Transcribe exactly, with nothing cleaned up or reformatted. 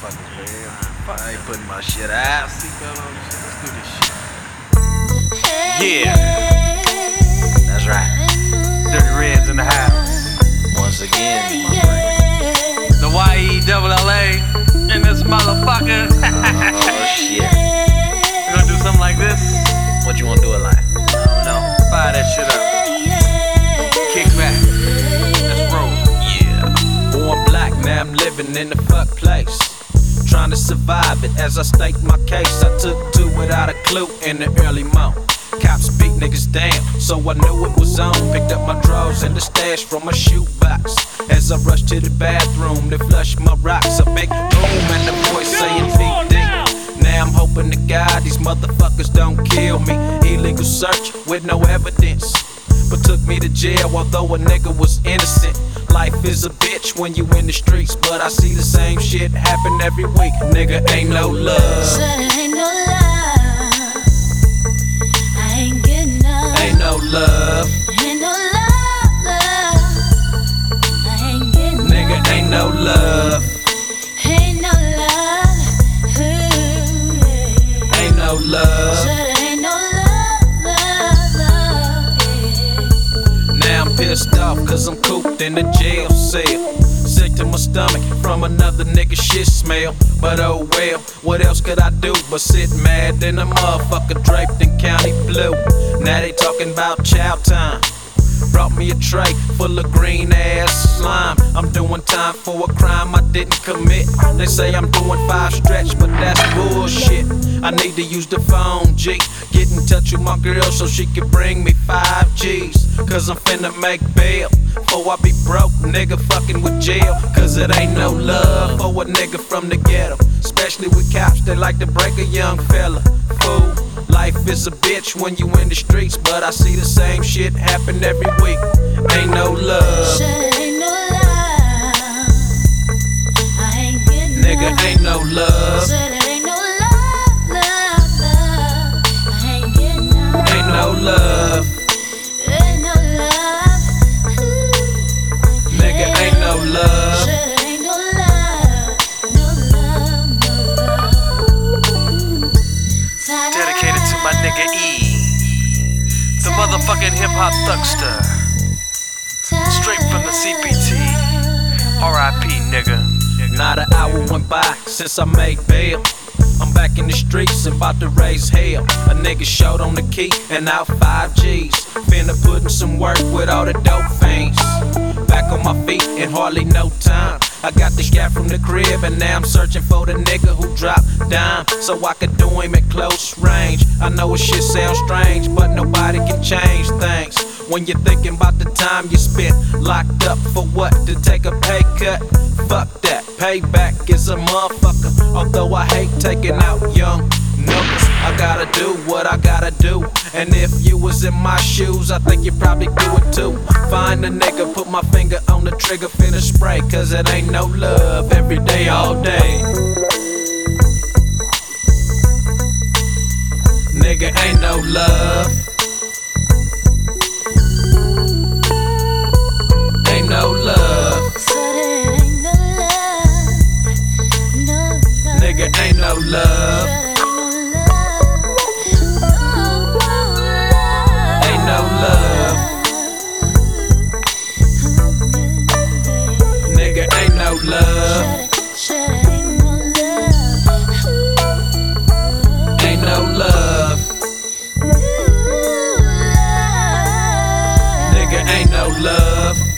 motherfuckers, man. I ain't putting my shit out. Seatbelt on and shit. Let's do this shit. Yeah, that's right. Dirty Reds in the house. Once again, my friend. The Y E double L A in this motherfucker. Oh shit. You gonna do something like this? What you wanna do it like? I don't know. Fire that shit up. Kick back. Let's roll. Yeah. Born black, now I'm living in the fuck place. Trying to survive it as I state my case. I took two without a clue in the early morning. Cops beat niggas down, so I knew it was on. Picked up my drawers and the stash from my shoebox. As I rushed to the bathroom to flush my rocks, a big boom and the voice saying P D. Now I'm hoping to God these motherfuckers don't kill me. Illegal search with no evidence, but took me to jail although a nigga was innocent. Life is a bitch when you in the streets, but I see the same shit happen every week. Nigga, ain't no love. Said ain't no love. I ain't getting no. Ain't no love. Ain't no love, love. I ain't getting Nigga, ain't no love. Ain't no love. Ooh, yeah. Ain't no love. Said ain't no love, love, love, yeah. Now I'm pissed off cause I'm cooped in the jail cell. Sick to my stomach from another nigga shit smell. But oh well, what else could I do but sit mad in a motherfucker draped in county blue. Now they talking about chow time. Brought me a tray full of green ass slime. I'm doing time for a crime I didn't commit. They say I'm doing five stretch, but that's bullshit. I need to use the phone, G. Get in touch with my girl so she can bring me five G's. Cause I'm finna make bail before I be broke, nigga fucking with jail. Cause it ain't no love for a nigga from the ghetto, especially with cops that like to break a young fella. Fool, life is a bitch when you in the streets, but I see the same shit happen every week. Ain't no love. Said ain't no love. I ain't getting Nigga, ain't no love. Said ain't no love, love, love. I ain't getting no. Ain't no love. Ain't no love. Ooh, Nigga, ain't no love. Said ain't no love. No love, no love. Dedicated to my nigga E, the motherfucking hip hop thugster. Straight from the C P T. R I P nigga. Not an hour went by since I made bail. I'm back in the streets and about to raise hell. A nigga showed on the key and out five G's. Finna put in some work with all the dope fiends. Back on my feet in hardly no time. I got the gap from the crib and now I'm searching for the nigga who dropped dime, so I could do him at close range. I know it shit sounds strange, but nobody can change things. When you're thinking about the time you spent locked up for what? To take a pay cut? Fuck that, payback is a motherfucker. Although I hate taking out young numbers, I gotta do what I gotta do. And if you was in my shoes, I think you probably do it too. Find a nigga, put my finger on the trigger, finna spray. Cause it ain't no love every day, all day. Nigga, ain't no love. Ain't no love. Said it ain't no love. No love. Nigga, ain't no love. Ain't no love. Nigga, ain't no love. Ain't no love. Nigga, ain't no love.